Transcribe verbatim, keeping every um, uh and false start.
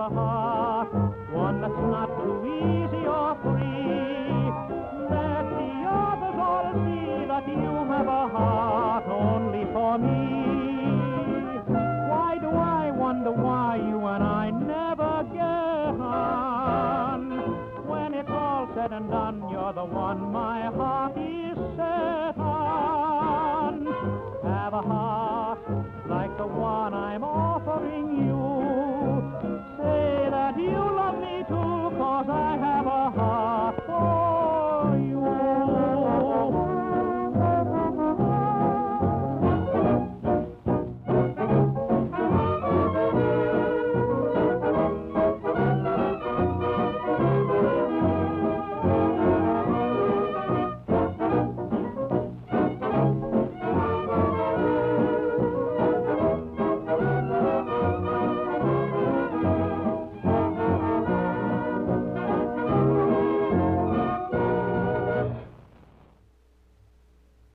a heart, one that's not too easy or free. Let the others all see that you have a heart only for me. Why do I wonder why you and I never get on? When it's all said and done, you're the one my heart is set on. Have a heart like the one I'm on.